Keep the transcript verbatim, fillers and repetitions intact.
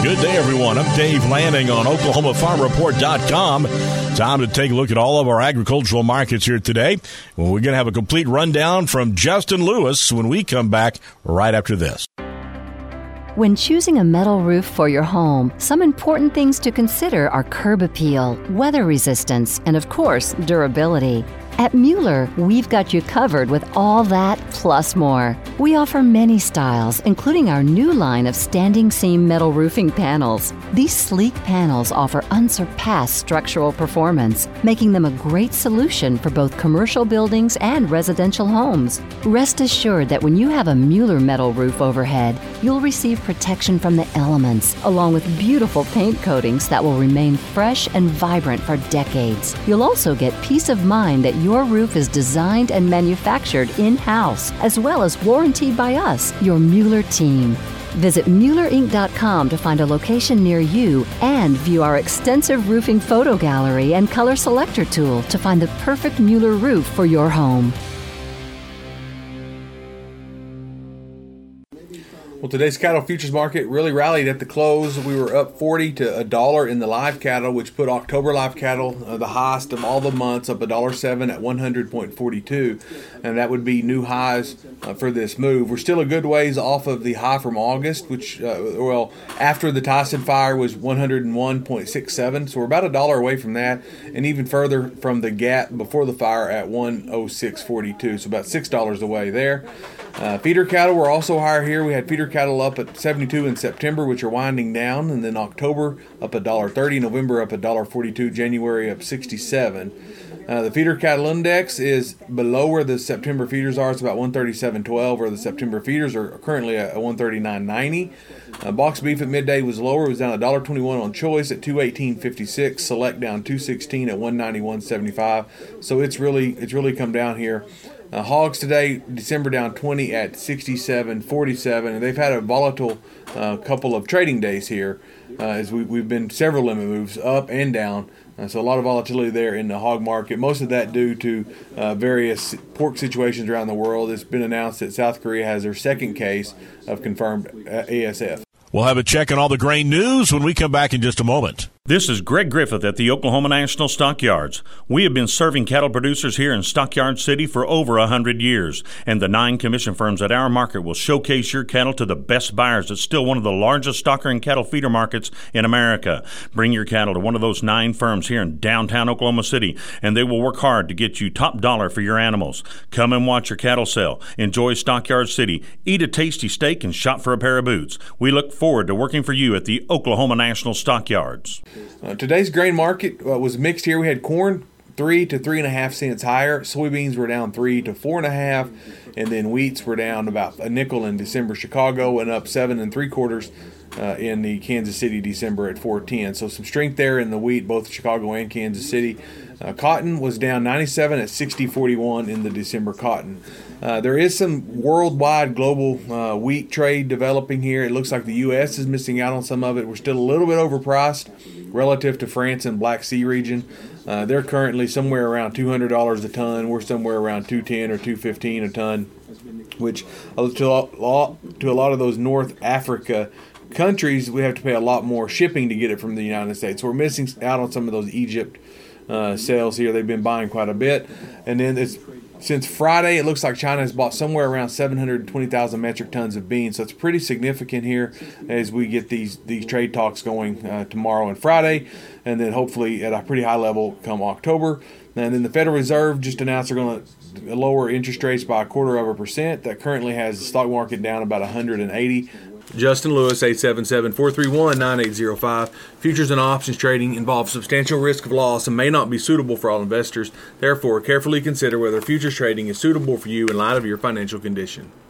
Good day, everyone. I'm Dave Lanning on Oklahoma Farm Report dot com. Time to take a look at all of our agricultural markets here today. Well, we're going to have a complete rundown from Justin Lewis when we come back right after this. When choosing a metal roof for your home, some important things to consider are curb appeal, weather resistance, and of course, durability. At Mueller, we've got you covered with all that plus more. We offer many styles, including our new line of standing seam metal roofing panels. These sleek panels offer unsurpassed structural performance, making them a great solution for both commercial buildings and residential homes. Rest assured that when you have a Mueller metal roof overhead, you'll receive protection from the elements, along with beautiful paint coatings that will remain fresh and vibrant for decades. You'll also get peace of mind that your roof is designed and manufactured in-house, as well as warranted by us, your Mueller team. Visit Mueller Inc dot com to find a location near you and view our extensive roofing photo gallery and color selector tool to find the perfect Mueller roof for your home. Well, today's cattle futures market really rallied at the close. We were up forty to a dollar in the live cattle, which put October live cattle uh, the highest of all the months, up a dollar seven at one hundred point four two, and that would be new highs uh, for this move. We're still a good ways off of the high from August, which uh, well after the Tyson fire was one hundred one point six seven, so we're about a dollar away from that, and even further from the gap before the fire at one oh six forty-two, so about six dollars away there. Uh, feeder cattle were also higher here. We had feeder cattle up at seventy-two in September, which are winding down, and then October up a dollar thirty, November up a dollar forty-two, January up sixty-seven. Uh, the feeder cattle index is below where the September feeders are. It's about one thirty-seven twelve, where the September feeders are currently at one thirty-nine ninety. Uh, box beef at midday was lower. It was down one dollar twenty-one on choice at two eighteen fifty-six. Select down two sixteen at one ninety-one seventy-five. So it's really it's really come down here. Uh, hogs today, December down twenty at sixty-seven forty-seven, and they've had a volatile uh, couple of trading days here uh, as we, we've been several limit moves up and down. Uh, so a lot of volatility there in the hog market. Most of that due to uh, various pork situations around the world. It's been announced that South Korea has their second case of confirmed uh, A S F. We'll have a check on all the grain news when we come back in just a moment. This is Greg Griffith at the Oklahoma National Stockyards. We have been serving cattle producers here in Stockyard City for over one hundred years, and the nine commission firms at our market will showcase your cattle to the best buyers. It's still one of the largest stocker and cattle feeder markets in America. Bring your cattle to one of those nine firms here in downtown Oklahoma City, and they will work hard to get you top dollar for your animals. Come and watch your cattle sell. Enjoy Stockyard City. Eat a tasty steak and shop for a pair of boots. We look forward to working for you at the Oklahoma National Stockyards. Uh, today's grain market uh, was mixed here. We had corn three to three and a half cents higher. Soybeans were down three to four and a half, and then wheats were down about a nickel in December. Chicago and up seven and three quarters uh, in the Kansas City December at four ten. So some strength there in the wheat, both Chicago and Kansas City. Uh, cotton was down ninety-seven at sixty forty-one in the December cotton. Uh, there is some worldwide global uh, wheat trade developing here. It looks like the U S is missing out on some of it. We're still a little bit overpriced relative to France and Black Sea region. Uh, they're currently somewhere around two hundred dollars a ton. We're somewhere around two ten or two fifteen a ton, which to a lot, to a lot of those North Africa countries, we have to pay a lot more shipping to get it from the United States. So we're missing out on some of those Egypt uh, sales here. They've been buying quite a bit. And then it's Since Friday, it looks like China has bought somewhere around seven hundred twenty thousand metric tons of beans. So it's pretty significant here as we get these these trade talks going uh, tomorrow and Friday, and then hopefully at a pretty high level come October. And then the Federal Reserve just announced they're going to lower interest rates by a quarter of a percent. That currently has the stock market down about one hundred eighty. Justin Lewis, eight seven seven, four three one, nine eight zero five. Futures and options trading involves substantial risk of loss and may not be suitable for all investors. Therefore, carefully consider whether futures trading is suitable for you in light of your financial condition.